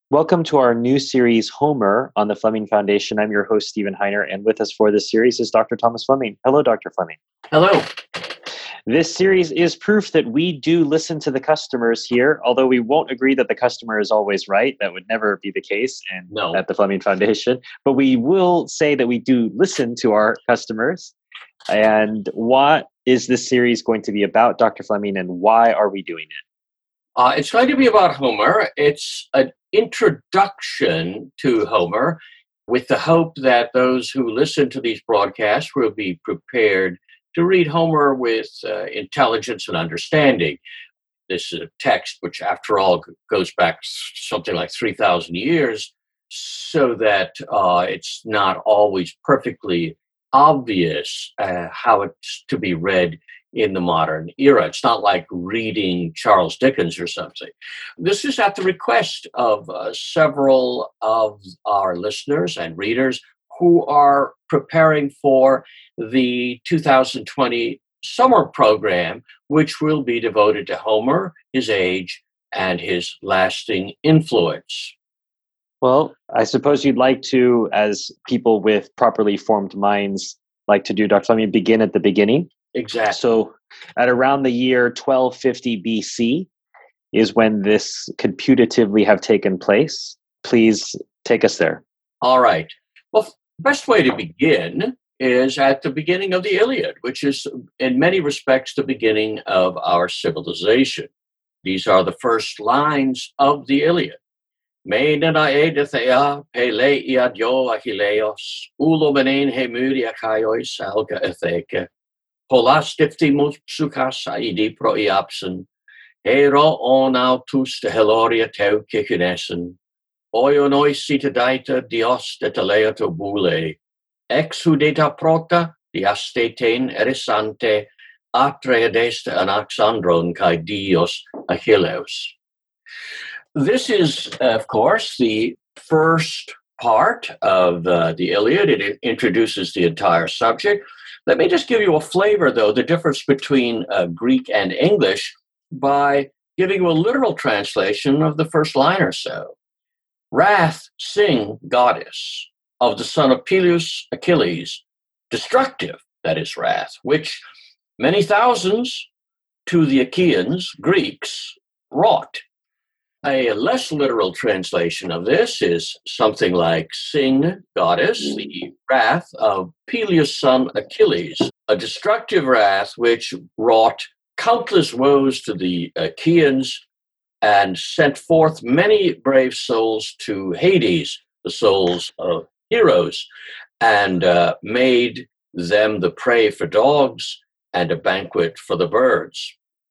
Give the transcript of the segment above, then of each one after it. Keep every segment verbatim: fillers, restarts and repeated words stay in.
Welcome to our new series, Homer, on the Fleming Foundation. I'm your host, Stephen Heiner, and with us for this series is Doctor Thomas Fleming. Hello, Doctor Fleming. Hello. This series is proof that we do listen to the customers here, although we won't agree that the customer is always right. That would never be the case and No. at the Fleming Foundation. But we will say that we do listen to our customers. And what is this series going to be about, Doctor Fleming, and why are we doing it? Uh, it's going to be about Homer. It's an introduction to Homer with the hope that those who listen to these broadcasts will be prepared to read Homer with uh, intelligence and understanding. This is a text which, after all, goes back something like three thousand years, so that uh, it's not always perfectly obvious uh, how it's to be read in the modern era. It's not like reading Charles Dickens or something. This is at the request of uh, several of our listeners and readers who are preparing for the two thousand twenty summer program, which will be devoted to Homer, his age, and his lasting influence. Well, I suppose you'd like to, as people with properly formed minds like to do, Doctor Fleming, begin at the beginning. Exactly. So at around the year twelve fifty B C is when this could putatively have taken place. Please take us there. All right. Well, the best way to begin is at the beginning of the Iliad, which is in many respects the beginning of our civilization. These are the first lines of the Iliad. Menena edithea peleia dio achilleos, ulomenin hemuria kaios alga etheke, holastiftimus psukas aidi proiapsen, hero onautus de heloria teu kikinesen, oionois citadaita dios de teleato bule, exudeta prota diasteten erisante, atre adeste anaxandron kai dios achilleos. This is, of course, the first part of uh, the Iliad. It introduces the entire subject. Let me just give you a flavor, though, the difference between uh, Greek and English by giving you a literal translation of the first line or so. Wrath, sing, goddess, of the son of Peleus, Achilles, destructive, that is wrath, which many thousands to the Achaeans, Greeks, wrought. A less literal translation of this is something like sing, goddess, the wrath of Peleus' son Achilles, a destructive wrath which wrought countless woes to the Achaeans and sent forth many brave souls to Hades, the souls of heroes, and uh, made them the prey for dogs and a banquet for the birds.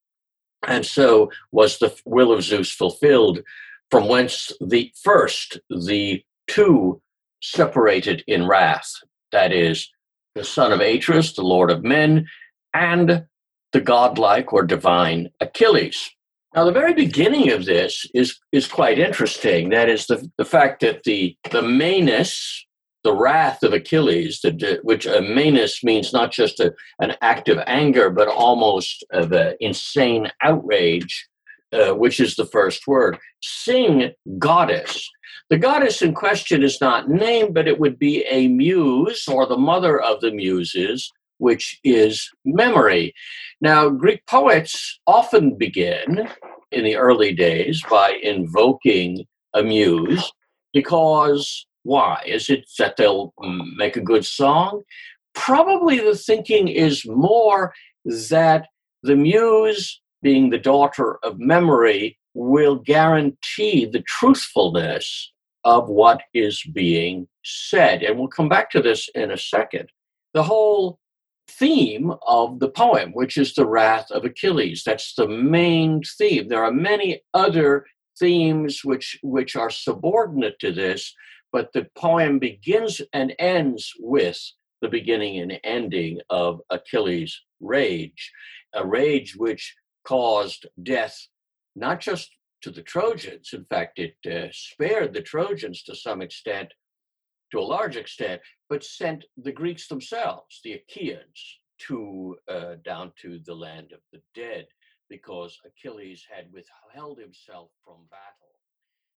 And so was the will of Zeus fulfilled, from whence the first, the two separated in wrath, that is, the son of Atreus, the lord of men, and the godlike or divine Achilles. Now, the very beginning of this is, is quite interesting. That is the, the fact that the, the Manus, the wrath of Achilles, the, which uh, Manus means not just a, an act of anger, but almost of an insane outrage, uh, which is the first word. Sing, goddess. The goddess in question is not named, but it would be a muse or the mother of the muses, which is memory. Now, Greek poets often begin in the early days by invoking a muse because why? Is it that they'll make a good song? Probably the thinking is more that the muse, being the daughter of memory, will guarantee the truthfulness of what is being said. And we'll come back to this in a second. The whole theme of the poem, which is the wrath of Achilles, that's the main theme. There are many other themes which, which are subordinate to this, but the poem begins and ends with the beginning and ending of Achilles' rage, a rage which caused death not just to the Trojans. In fact, it uh, spared the Trojans to some extent, to a large extent, but sent the Greeks themselves, the Achaeans, to uh, down to the land of the dead, because Achilles had withheld himself from battle.